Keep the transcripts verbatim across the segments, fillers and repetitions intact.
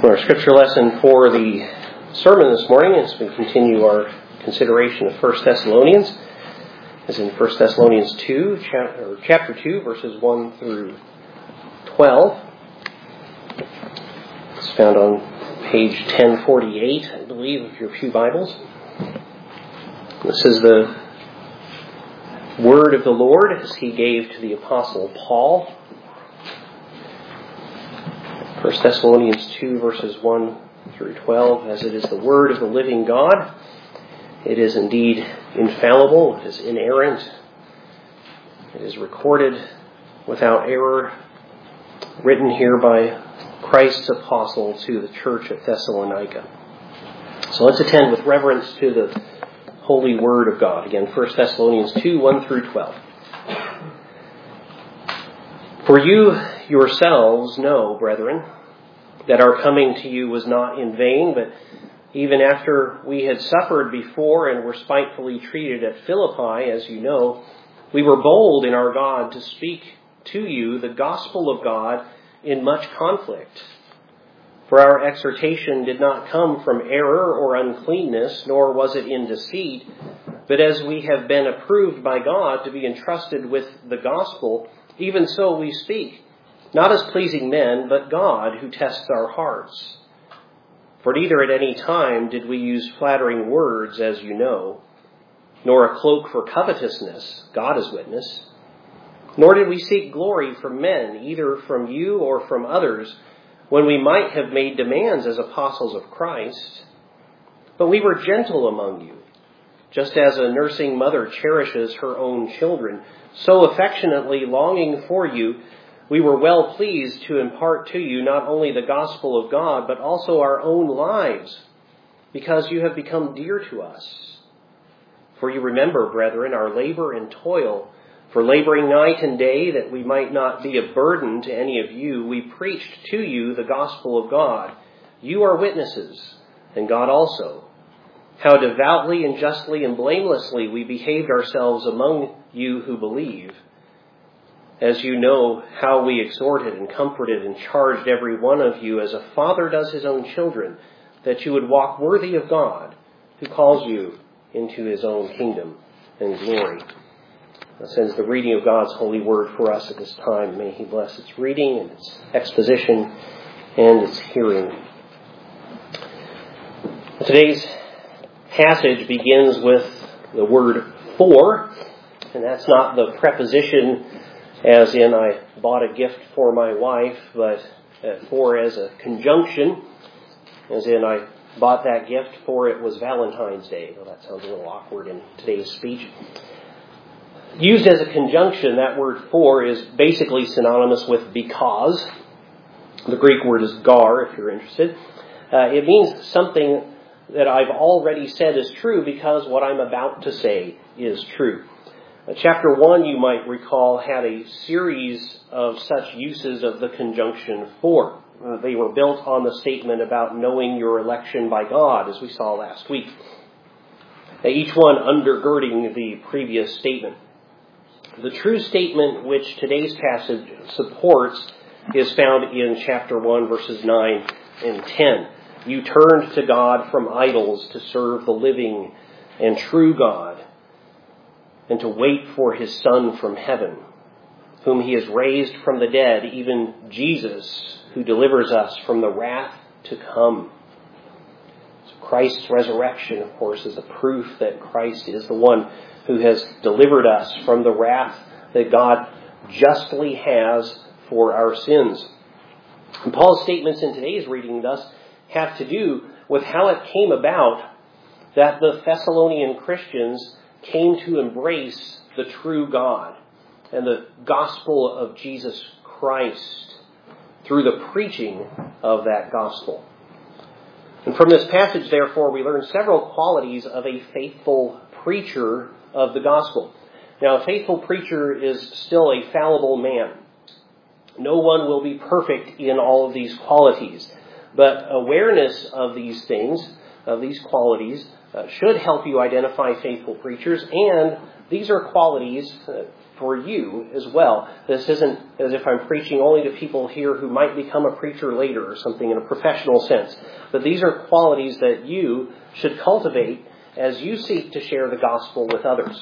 Our scripture lesson for the sermon this morning as we continue our consideration of First Thessalonians is in First Thessalonians two, chapter, chapter two, verses one through twelve. It's found on page ten forty-eight, I believe, of your pew Bibles. This is the word of the Lord as he gave to the Apostle Paul. First Thessalonians two, verses one through twelve, as it is the word of the living God. It is indeed infallible, it is inerrant, it is recorded without error, written here by Christ's apostle to the church at Thessalonica. So let's attend with reverence to the holy word of God. Again, First Thessalonians two, one through twelve. For you yourselves know, brethren, that our coming to you was not in vain, but even after we had suffered before and were spitefully treated at Philippi, as you know, we were bold in our God to speak to you the gospel of God in much conflict. For our exhortation did not come from error or uncleanness, nor was it in deceit, but as we have been approved by God to be entrusted with the gospel, even so we speak, not as pleasing men, but God who tests our hearts. For neither at any time did we use flattering words, as you know, nor a cloak for covetousness, God is witness, nor did we seek glory from men, either from you or from others, when we might have made demands as apostles of Christ. But we were gentle among you, just as a nursing mother cherishes her own children, so affectionately longing for you, we were well pleased to impart to you not only the gospel of God, but also our own lives, because you have become dear to us. For you remember, brethren, our labor and toil, for laboring night and day, that we might not be a burden to any of you, we preached to you the gospel of God. You are witnesses, and God also, how devoutly and justly and blamelessly we behaved ourselves among you who believe. As you know how we exhorted and comforted and charged every one of you as a father does his own children, that you would walk worthy of God, who calls you into his own kingdom and glory. This ends the reading of God's holy word for us at this time. May he bless its reading and its exposition and its hearing. Today's passage begins with the word for, and that's not the preposition as in I bought a gift for my wife, but uh, for as a conjunction, as in I bought that gift for it was Valentine's Day. Well, that sounds a little awkward in today's speech. Used as a conjunction, that word for is basically synonymous with because. The Greek word is gar, if you're interested. Uh, it means something that I've already said is true because what I'm about to say is true. Uh, chapter one, you might recall, had a series of such uses of the conjunction for. Uh, they were built on the statement about knowing your election by God, as we saw last week. Uh, each one undergirding the previous statement. The true statement which today's passage supports is found in chapter one, verses nine and ten. You turned to God from idols to serve the living and true God, and to wait for his Son from heaven, whom he has raised from the dead, even Jesus, who delivers us from the wrath to come. So Christ's resurrection, of course, is a proof that Christ is the one who has delivered us from the wrath that God justly has for our sins. And Paul's statements in today's reading thus have to do with how it came about that the Thessalonian Christians came to embrace the true God and the gospel of Jesus Christ through the preaching of that gospel. And from this passage, therefore, we learn several qualities of a faithful preacher of the gospel. Now, a faithful preacher is still a fallible man. No one will be perfect in all of these qualities, but awareness of these things, of these qualities, uh, should help you identify faithful preachers, and these are qualities uh, for you as well. This isn't as if I'm preaching only to people here who might become a preacher later or something in a professional sense. But these are qualities that you should cultivate as you seek to share the gospel with others.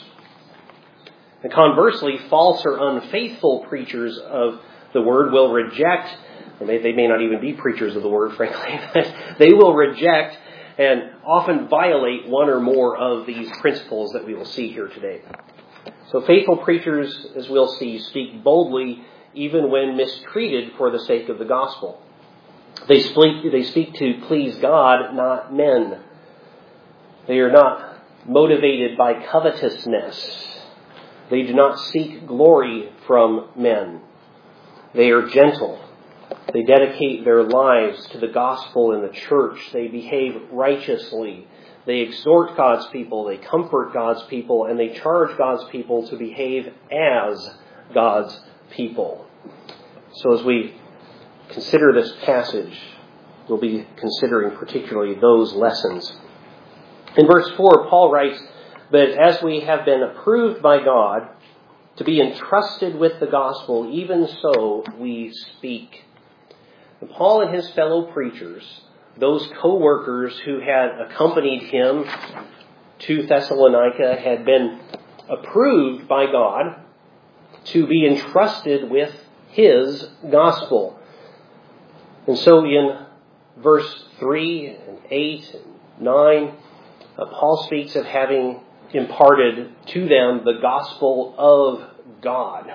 And conversely, false or unfaithful preachers of the word will reject, or may, they may not even be preachers of the word, frankly, but they will reject and often violate one or more of these principles that we will see here today. So faithful preachers, as we'll see, speak boldly even when mistreated for the sake of the gospel. They speak, they speak to please God, not men. They are not motivated by covetousness. They do not seek glory from men. They are gentle. They dedicate their lives to the gospel and the church. They behave righteously. They exhort God's people. They comfort God's people. And they charge God's people to behave as God's people. So as we consider this passage, we'll be considering particularly those lessons. In verse four, Paul writes, "But as we have been approved by God to be entrusted with the gospel, even so we speak." And Paul and his fellow preachers, those co-workers who had accompanied him to Thessalonica, had been approved by God to be entrusted with his gospel. And so in verse three and eight and nine, uh, Paul speaks of having imparted to them the gospel of God.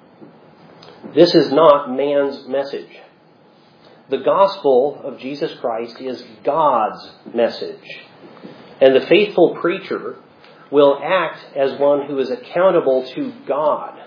This is not man's message. The gospel of Jesus Christ is God's message. And the faithful preacher will act as one who is accountable to God.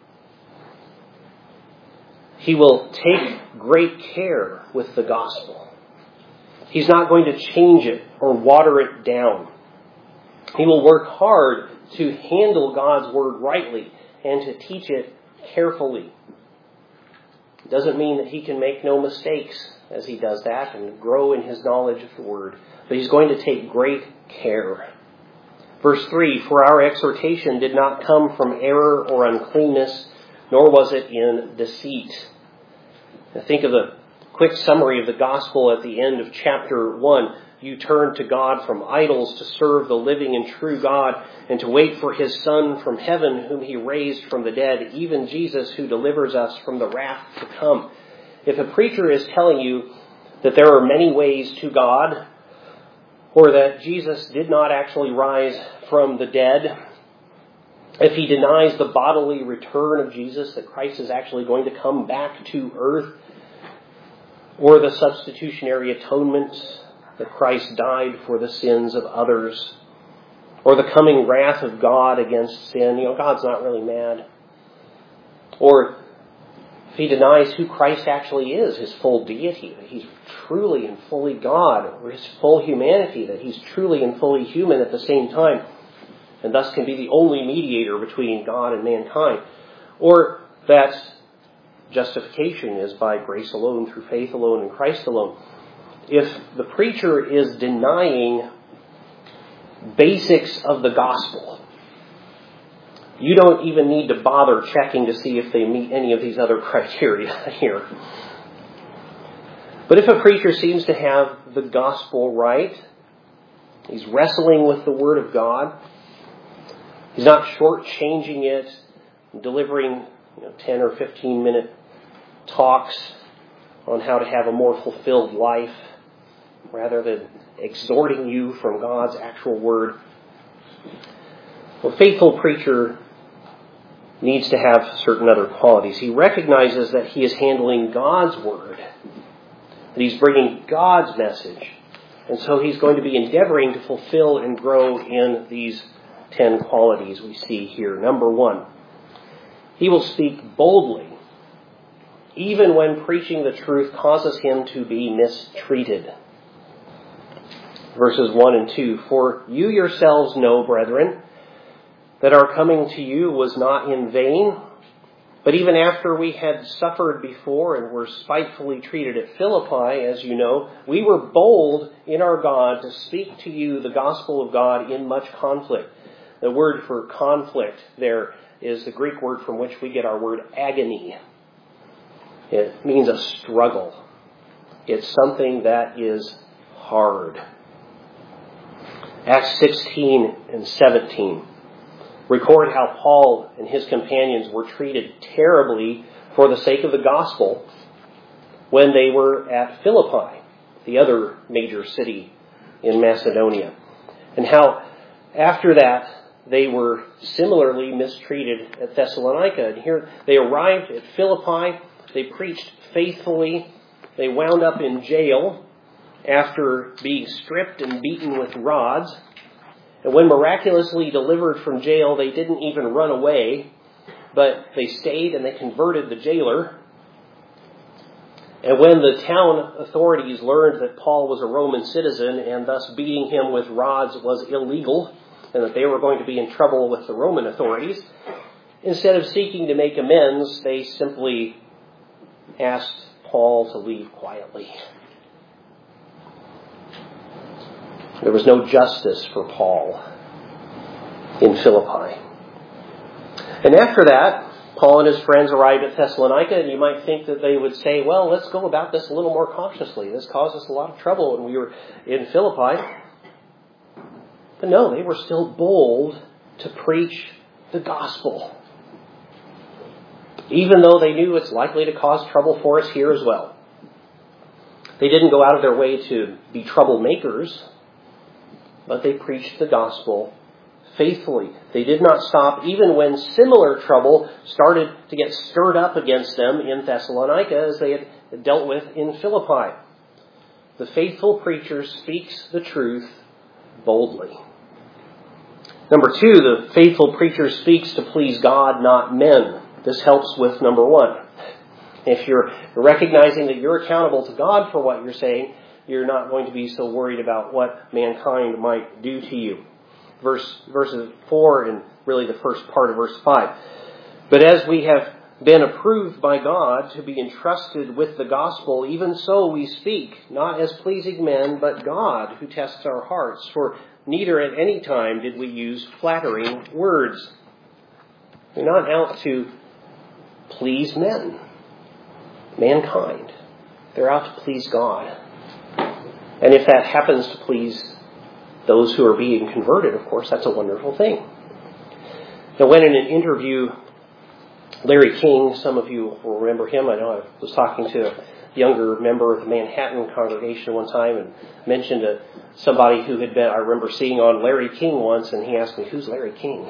He will take great care with the gospel. He's not going to change it or water it down. He will work hard to handle God's word rightly and to teach it carefully. It doesn't mean that he can make no mistakes as he does that and grow in his knowledge of the word, but he's going to take great care. Verse three, "For our exhortation did not come from error or uncleanness, nor was it in deceit." Now think of the quick summary of the gospel at the end of chapter one. You turn to God from idols to serve the living and true God and to wait for his Son from heaven, whom he raised from the dead, even Jesus, who delivers us from the wrath to come. If a preacher is telling you that there are many ways to God, or that Jesus did not actually rise from the dead, if he denies the bodily return of Jesus, that Christ is actually going to come back to earth, or the substitutionary atonement, that Christ died for the sins of others, or the coming wrath of God against sin, you know, God's not really mad. Or if he denies who Christ actually is, his full deity, that he's truly and fully God, or his full humanity, that he's truly and fully human at the same time, and thus can be the only mediator between God and mankind, or that justification is by grace alone, through faith alone, in Christ alone. If the preacher is denying basics of the gospel, you don't even need to bother checking to see if they meet any of these other criteria here. But if a preacher seems to have the gospel right, he's wrestling with the Word of God, he's not shortchanging it, delivering you know, ten or fifteen minute talks on how to have a more fulfilled life, rather than exhorting you from God's actual word. Well, a faithful preacher needs to have certain other qualities. He recognizes that he is handling God's word, that he's bringing God's message, and so he's going to be endeavoring to fulfill and grow in these ten qualities we see here. Number one, he will speak boldly, even when preaching the truth causes him to be mistreated. Verses one and two, "For you yourselves know, brethren, that our coming to you was not in vain, but even after we had suffered before and were spitefully treated at Philippi, as you know, we were bold in our God to speak to you the gospel of God in much conflict. The word for conflict there is the Greek word from which we get our word agony. It means a struggle. It's something that is hard. Acts sixteen and seventeen record how Paul and his companions were treated terribly for the sake of the gospel when they were at Philippi, the other major city in Macedonia. And how after that they were similarly mistreated at Thessalonica. And here they arrived at Philippi, they preached faithfully, they wound up in jail after being stripped and beaten with rods. And when miraculously delivered from jail, they didn't even run away, but they stayed and they converted the jailer. And when the town authorities learned that Paul was a Roman citizen and thus beating him with rods was illegal and that they were going to be in trouble with the Roman authorities, instead of seeking to make amends, they simply asked Paul to leave quietly. There was no justice for Paul in Philippi. And after that, Paul and his friends arrived at Thessalonica, and you might think that they would say, well, let's go about this a little more cautiously. This caused us a lot of trouble when we were in Philippi. But no, they were still bold to preach the gospel, even though they knew it's likely to cause trouble for us here as well. They didn't go out of their way to be troublemakers, but they preached the gospel faithfully. They did not stop even when similar trouble started to get stirred up against them in Thessalonica as they had dealt with in Philippi. The faithful preacher speaks the truth boldly. Number two, the faithful preacher speaks to please God, not men. This helps with number one. If you're recognizing that you're accountable to God for what you're saying, you're not going to be so worried about what mankind might do to you. Verse, verses four and really the first part of verse five. But as we have been approved by God to be entrusted with the gospel, even so we speak, not as pleasing men, but God who tests our hearts. For neither at any time did we use flattering words. We're not out to please men, mankind. They're out to please God. And if that happens to please those who are being converted, of course, that's a wonderful thing. Now, when in an interview, Larry King, some of you will remember him. I know I was talking to a younger member of the Manhattan congregation one time and mentioned a, somebody who had been, I remember seeing on Larry King once, and he asked me, who's Larry King?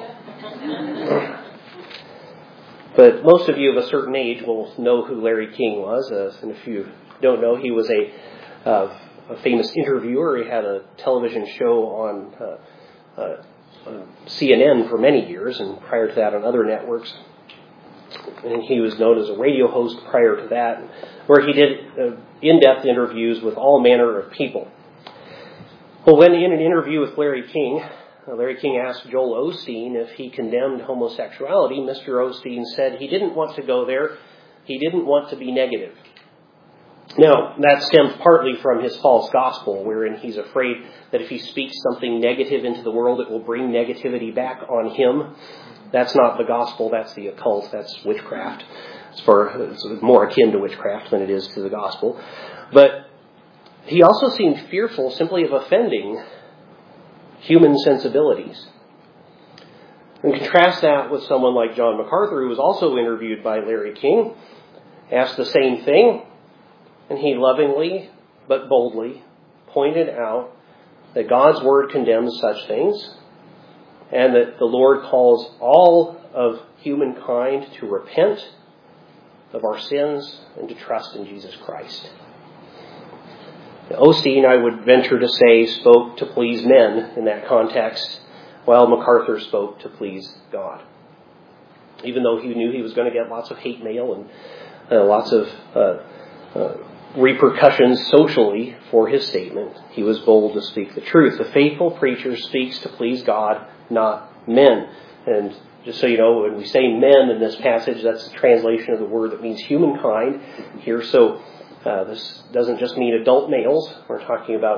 But most of you of a certain age will know who Larry King was. Uh, and if you don't know, he was a, uh, a famous interviewer. He had a television show on uh, uh, uh, C N N for many years, and prior to that on other networks. And he was known as a radio host prior to that, where he did uh, in-depth interviews with all manner of people. Well, when in an interview with Larry King, uh, Larry King asked Joel Osteen if he condemned homosexuality. Mister Osteen said he didn't want to go there. He didn't want to be negative. Now, that stems partly from his false gospel, wherein he's afraid that if he speaks something negative into the world, it will bring negativity back on him. That's not the gospel, that's the occult, that's witchcraft. It's, for, it's more akin to witchcraft than it is to the gospel. But he also seemed fearful simply of offending human sensibilities. And contrast that with someone like John MacArthur, who was also interviewed by Larry King, asked the same thing, and he lovingly but boldly pointed out that God's word condemns such things, and that the Lord calls all of humankind to repent of our sins and to trust in Jesus Christ. Now, Osteen, I would venture to say, spoke to please men in that context, while MacArthur spoke to please God. Even though he knew he was going to get lots of hate mail and uh, lots of uh, uh, repercussions socially for his statement, he was bold to speak the truth. The faithful preacher speaks to please God, not men. And just so you know, when we say men in this passage, that's a translation of the word that means humankind here. So uh, this doesn't just mean adult males. We're talking about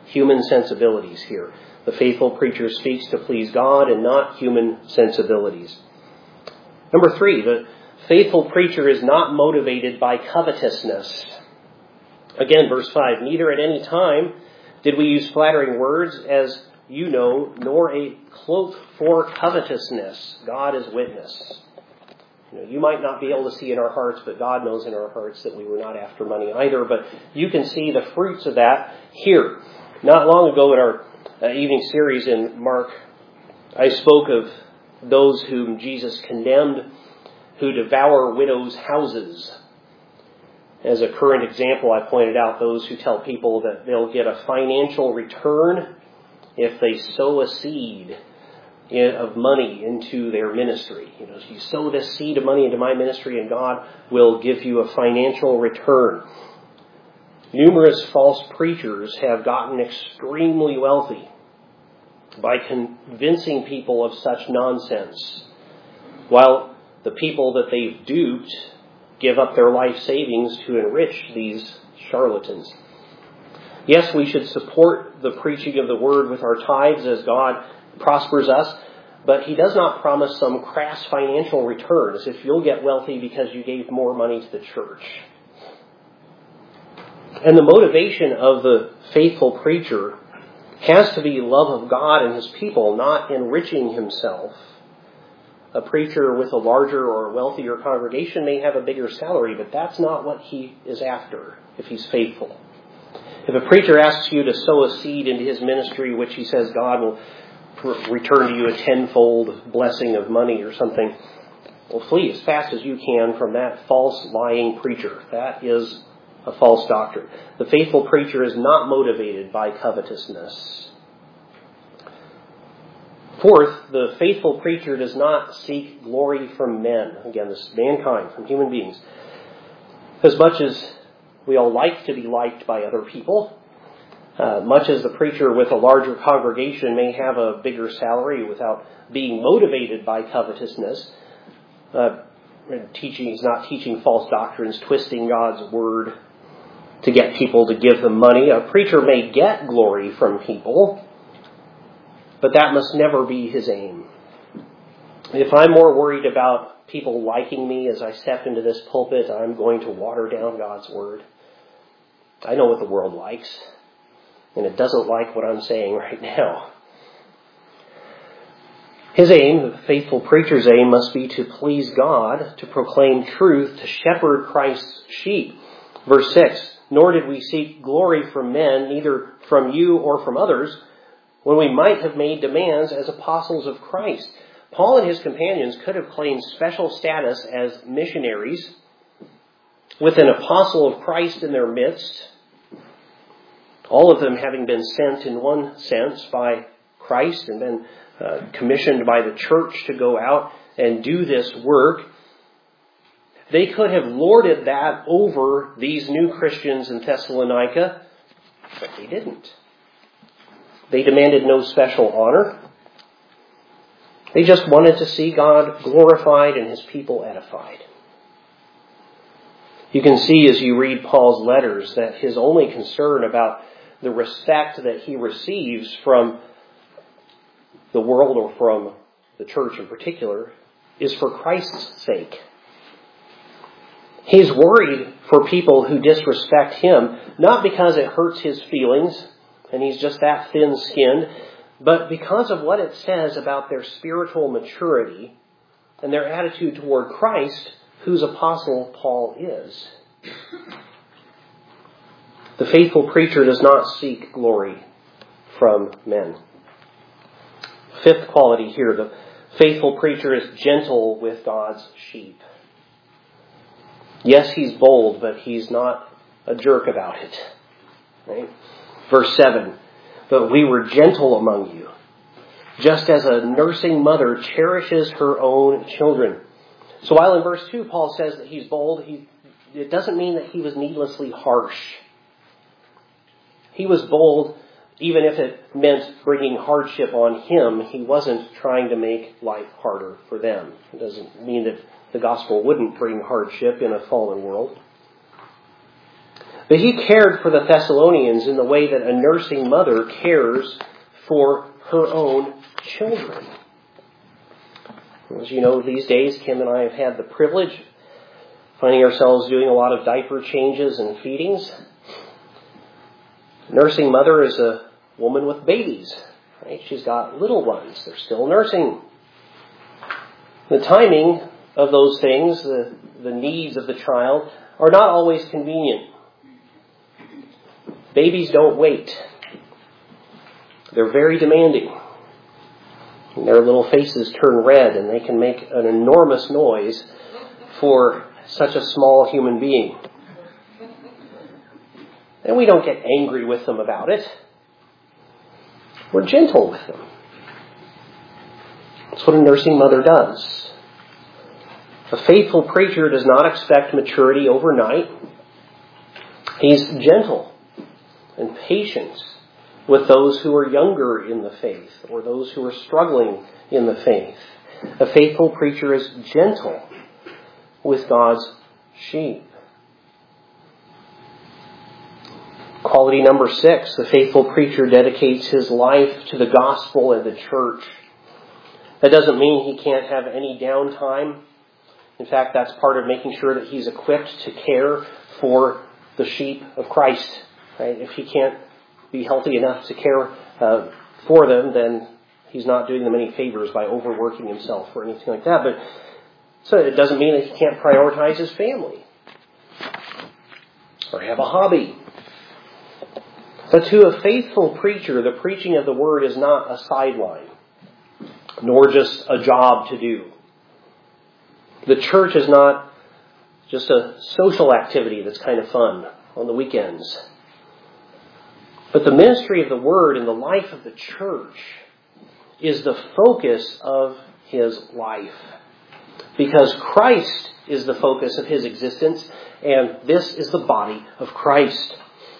human sensibilities here. The faithful preacher speaks to please God and not human sensibilities. Number three, the faithful preacher is not motivated by covetousness. Again, verse five, neither at any time did we use flattering words, as you know, nor a cloak for covetousness. God is witness. You know, you might not be able to see in our hearts, but God knows in our hearts that we were not after money either. But you can see the fruits of that here. Not long ago in our uh, evening series in Mark, I spoke of those whom Jesus condemned, who devour widows' houses. As a current example, I pointed out those who tell people that they'll get a financial return if they sow a seed of money into their ministry. You know, you sow this seed of money into my ministry and God will give you a financial return. Numerous false preachers have gotten extremely wealthy by convincing people of such nonsense, while the people that they've duped give up their life savings to enrich these charlatans. Yes, we should support the preaching of the word with our tithes as God prospers us, but he does not promise some crass financial return, as if you'll get wealthy because you gave more money to the church. And the motivation of the faithful preacher has to be love of God and his people, not enriching himself. A preacher with a larger or wealthier congregation may have a bigger salary, but that's not what he is after if he's faithful. If a preacher asks you to sow a seed into his ministry, which he says God will return to you a tenfold blessing of money or something, well, flee as fast as you can from that false, lying preacher. That is a false doctrine. The faithful preacher is not motivated by covetousness. Fourth, the faithful preacher does not seek glory from men. Again, this is mankind, from human beings. As much as we all like to be liked by other people, uh, much as the preacher with a larger congregation may have a bigger salary without being motivated by covetousness, uh, teaching, he's not teaching false doctrines, twisting God's word to get people to give them money. A preacher may get glory from people, but that must never be his aim. If I'm more worried about people liking me as I step into this pulpit, I'm going to water down God's word. I know what the world likes, and it doesn't like what I'm saying right now. His aim, the faithful preacher's aim, must be to please God, to proclaim truth, to shepherd Christ's sheep. Verse six, nor did we seek glory from men, neither from you or from others, when we might have made demands as apostles of Christ. Paul and his companions could have claimed special status as missionaries with an apostle of Christ in their midst, all of them having been sent in one sense by Christ and then uh, commissioned by the church to go out and do this work. They could have lorded that over these new Christians in Thessalonica, but they didn't. They demanded no special honor. They just wanted to see God glorified and his people edified. You can see as you read Paul's letters that his only concern about the respect that he receives from the world or from the church in particular is for Christ's sake. He's worried for people who disrespect him, not because it hurts his feelings and he's just that thin-skinned, but because of what it says about their spiritual maturity and their attitude toward Christ, whose apostle Paul is. The faithful preacher does not seek glory from men. Fifth quality here, the faithful preacher is gentle with God's sheep. Yes, he's bold, but he's not a jerk about it. Right? Verse seven, but we were gentle among you, just as a nursing mother cherishes her own children. So while in verse two Paul says that he's bold, he, it doesn't mean that he was needlessly harsh. He was bold even if it meant bringing hardship on him. He wasn't trying to make life harder for them. It doesn't mean that the gospel wouldn't bring hardship in a fallen world. But he cared for the Thessalonians in the way that a nursing mother cares for her own children. As you know, these days, Kim and I have had the privilege of finding ourselves doing a lot of diaper changes and feedings. A nursing mother is a woman with babies. Right? She's got little ones. They're still nursing. The timing of those things, the, the needs of the child, are not always convenient. Babies don't wait. They're very demanding. And their little faces turn red and they can make an enormous noise for such a small human being. And we don't get angry with them about it. We're gentle with them. That's what a nursing mother does. A faithful preacher does not expect maturity overnight. He's gentle and patient with those who are younger in the faith or those who are struggling in the faith. A faithful preacher is gentle with God's sheep. Quality number six, the faithful preacher dedicates his life to the gospel and the church. That doesn't mean he can't have any downtime. In fact, that's part of making sure that he's equipped to care for the sheep of Christ. Right? If he can't be healthy enough to care uh, for them, then he's not doing them any favors by overworking himself or anything like that. But so it doesn't mean that he can't prioritize his family or have a hobby. But to a faithful preacher, the preaching of the word is not a sideline, nor just a job to do. The church is not just a social activity that's kind of fun on the weekends. But the ministry of the word in the life of the church is the focus of his life. Because Christ is the focus of his existence, and this is the body of Christ.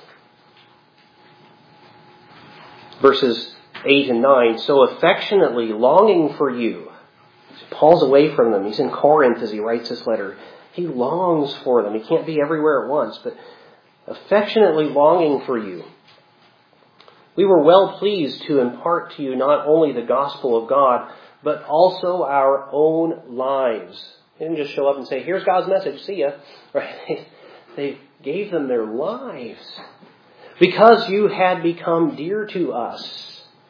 Verses eight and nine, so affectionately longing for you. Paul's away from them. He's in Corinth as he writes this letter. He longs for them. He can't be everywhere at once, but affectionately longing for you. We were well pleased to impart to you not only the gospel of God, but also our own lives. They didn't just show up and say, here's God's message, see ya. Right? They gave them their lives. Because you had become dear to us.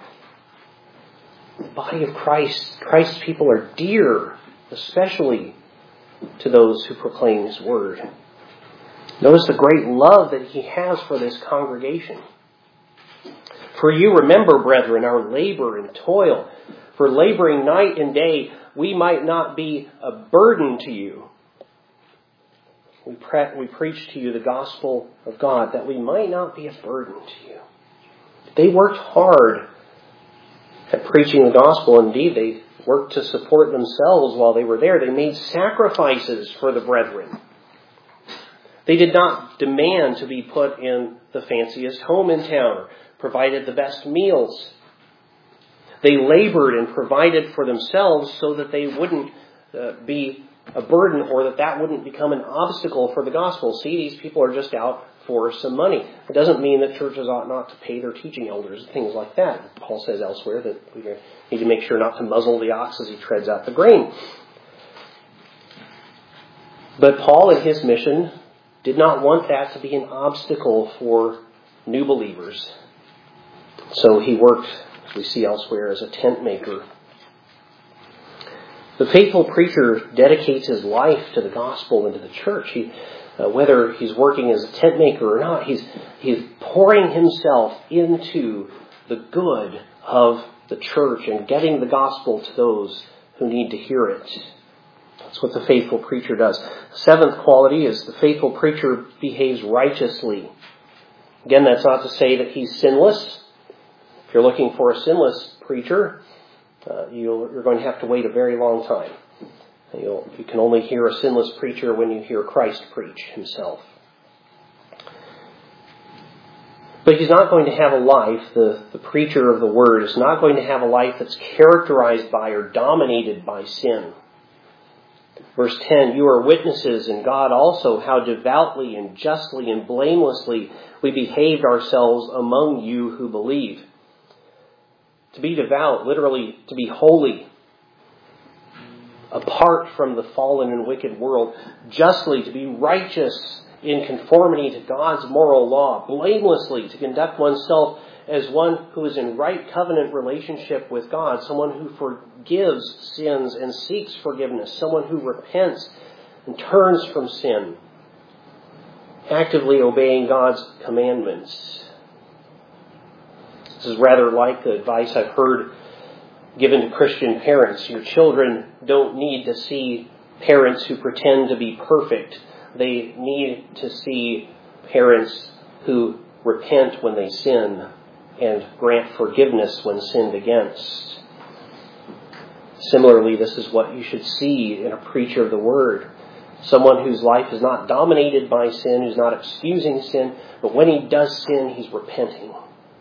The body of Christ, Christ's people are dear, especially to those who proclaim his word. Notice the great love that he has for this congregation. For you remember, brethren, our labor and toil. For laboring night and day, we might not be a burden to you. We, pre- we preach to you the gospel of God, that we might not be a burden to you. They worked hard at preaching the gospel. Indeed, they worked to support themselves while they were there. They made sacrifices for the brethren. They did not demand to be put in the fanciest home in town or provided the best meals. They labored and provided for themselves so that they wouldn't uh, be a burden or that that wouldn't become an obstacle for the gospel. See, these people are just out for some money. It doesn't mean that churches ought not to pay their teaching elders and things like that. Paul says elsewhere that we need to make sure not to muzzle the ox as he treads out the grain. But Paul in his mission did not want that to be an obstacle for new believers. So he worked, as we see elsewhere, as a tent maker. The faithful preacher dedicates his life to the gospel and to the church. He, uh, whether he's working as a tent maker or not, he's, he's pouring himself into the good of the church and getting the gospel to those who need to hear it. That's what the faithful preacher does. The seventh quality is the faithful preacher behaves righteously. Again, that's not to say that he's sinless. If you're looking for a sinless preacher, uh, you'll, you're going to have to wait a very long time. You'll, you can only hear a sinless preacher when you hear Christ preach himself. But he's not going to have a life, the, the preacher of the word is not going to have a life that's characterized by or dominated by sin. Verse ten, you are witnesses, and God also, how devoutly and justly and blamelessly we behaved ourselves among you who believe. To be devout, literally to be holy, apart from the fallen and wicked world. Justly, to be righteous in conformity to God's moral law. Blamelessly, to conduct oneself as one who is in right covenant relationship with God. Someone who forgives sins and seeks forgiveness. Someone who repents and turns from sin. Actively obeying God's commandments. This is rather like the advice I've heard given to Christian parents. Your children don't need to see parents who pretend to be perfect. They need to see parents who repent when they sin and grant forgiveness when sinned against. Similarly, this is what you should see in a preacher of the Word. Someone whose life is not dominated by sin, who's not excusing sin, but when he does sin, he's repenting.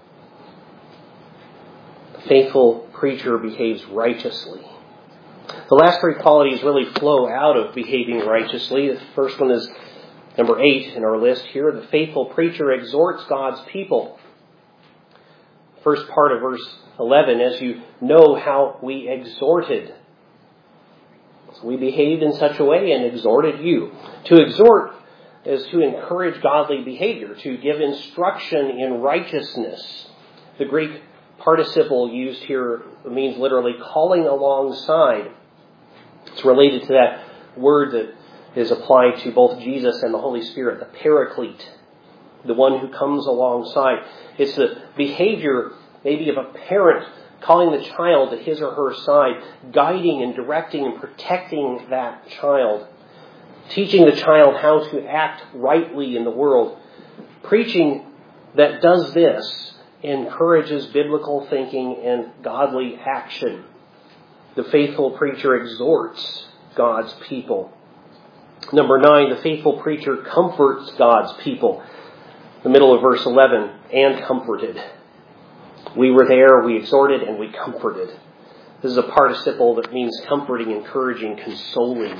The faithful preacher behaves righteously. The last three qualities really flow out of behaving righteously. The first one is number eight in our list here. The faithful preacher exhorts God's people. First part of verse eleven, as you know how we exhorted. So we behaved in such a way and exhorted you. To exhort is to encourage godly behavior, to give instruction in righteousness. The Greek participle used here means literally calling alongside. It's related to that word that is applied to both Jesus and the Holy Spirit, the Paraclete, the one who comes alongside. It's the behavior maybe of a parent calling the child to his or her side, guiding and directing and protecting that child, teaching the child how to act rightly in the world. Preaching that does this encourages biblical thinking and godly action. The faithful preacher exhorts God's people. Number nine, the faithful preacher comforts God's people. The middle of verse eleven, and comforted. We were there, we exhorted, and we comforted. This is a participle that means comforting, encouraging, consoling.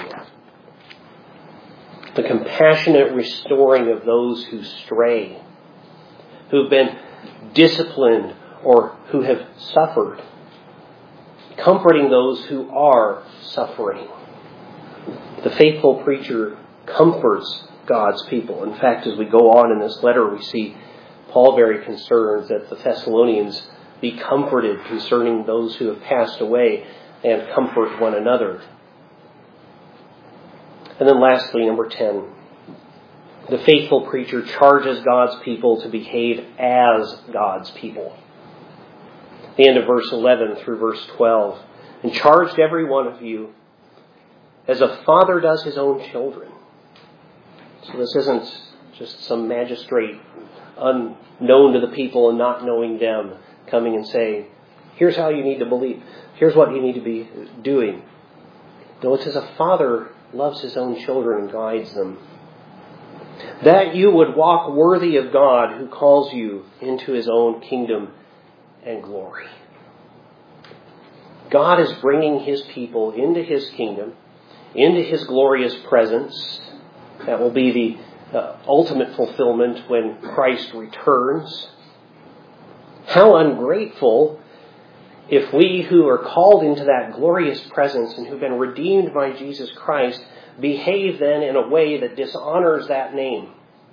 The compassionate restoring of those who stray, who've been disciplined or who have suffered. Comforting those who are suffering. The faithful preacher comforts God's people. In fact, as we go on in this letter, we see Paul very concerned that the Thessalonians be comforted concerning those who have passed away and comfort one another. And then lastly, number ten, the faithful preacher charges God's people to behave as God's people. The end of verse eleven through verse twelve. And charged every one of you as a father does his own children. So this isn't just some magistrate unknown to the people and not knowing them coming and saying, here's how you need to believe. Here's what you need to be doing. No, it's as a father loves his own children and guides them. That you would walk worthy of God who calls you into his own kingdom and glory. God is bringing his people into his kingdom, into his glorious presence. That will be the uh, ultimate fulfillment when Christ returns. How ungrateful if we who are called into that glorious presence and who've been redeemed by Jesus Christ behave then in a way that dishonors that name.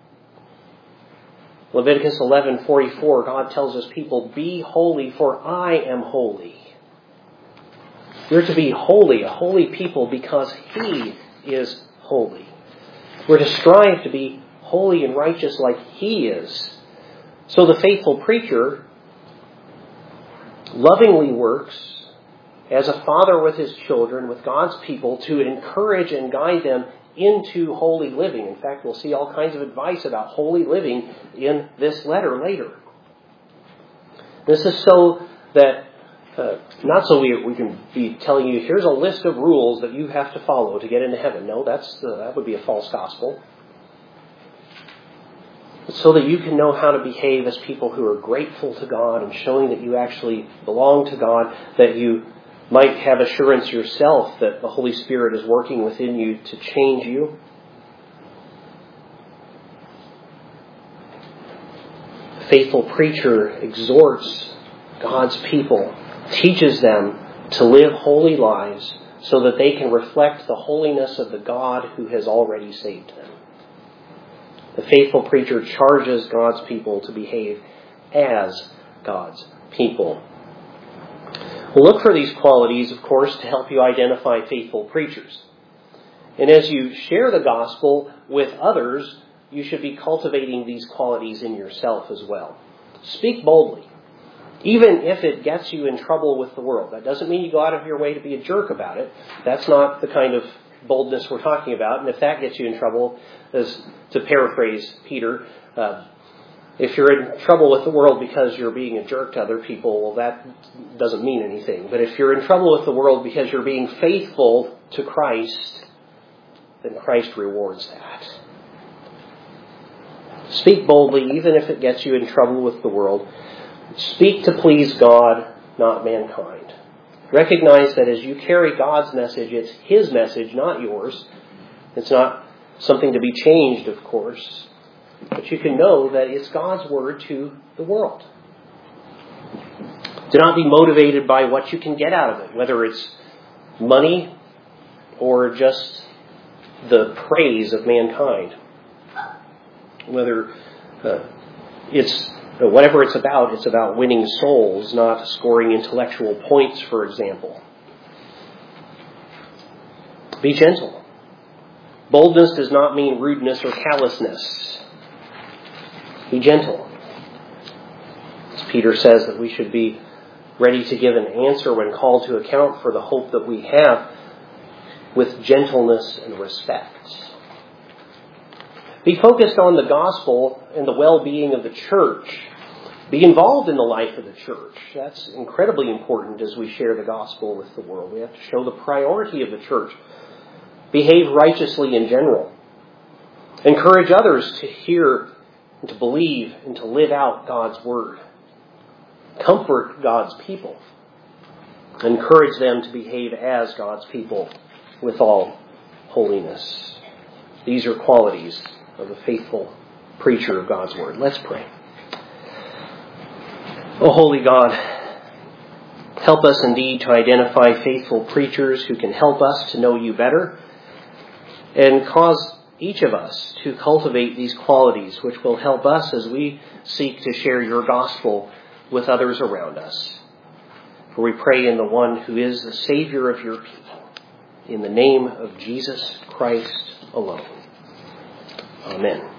Leviticus eleven forty-four, God tells his people, be holy, for I am holy. We're to be holy, a holy people, because he is holy. We're to strive to be holy and righteous like he is. So the faithful preacher lovingly works as a father with his children, with God's people, to encourage and guide them into holy living. In fact, we'll see all kinds of advice about holy living in this letter later. This is so that, uh, not so we, we can be telling you, here's a list of rules that you have to follow to get into heaven. No, that's uh, that would be a false gospel. So that you can know how to behave as people who are grateful to God and showing that you actually belong to God, that you might have assurance yourself that the Holy Spirit is working within you to change you. The faithful preacher exhorts God's people, teaches them to live holy lives so that they can reflect the holiness of the God who has already saved them. The faithful preacher charges God's people to behave as God's people. We'll look for these qualities, of course, to help you identify faithful preachers. And as you share the gospel with others, you should be cultivating these qualities in yourself as well. Speak boldly, even if it gets you in trouble with the world. That doesn't mean you go out of your way to be a jerk about it. That's not the kind of boldness we're talking about. And if that gets you in trouble, as to paraphrase Peter, uh, if you're in trouble with the world because you're being a jerk to other people, well, that doesn't mean anything. But if you're in trouble with the world because you're being faithful to Christ, then Christ rewards that. Speak boldly, even if it gets you in trouble with the world. Speak to please God, not mankind. Recognize that as you carry God's message, it's His message, not yours. It's not something to be changed, of course. But you can know that it's God's word to the world. Do not be motivated by what you can get out of it, whether it's money or just the praise of mankind. Whether uh, it's uh, whatever it's about, it's about winning souls, not scoring intellectual points, for example. Be gentle. Boldness does not mean rudeness or callousness. Be gentle. As Peter says that we should be ready to give an answer when called to account for the hope that we have with gentleness and respect. Be focused on the gospel and the well-being of the church. Be involved in the life of the church. That's incredibly important as we share the gospel with the world. We have to show the priority of the church. Behave righteously in general. Encourage others to hear and to believe and to live out God's word. Comfort God's people. Encourage them to behave as God's people with all holiness. These are qualities of a faithful preacher of God's word. Let's pray. O holy God, help us indeed to identify faithful preachers who can help us to know you better, and cause each of us to cultivate these qualities which will help us as we seek to share your gospel with others around us. For we pray in the one who is the Savior of your people, in the name of Jesus Christ alone. Amen.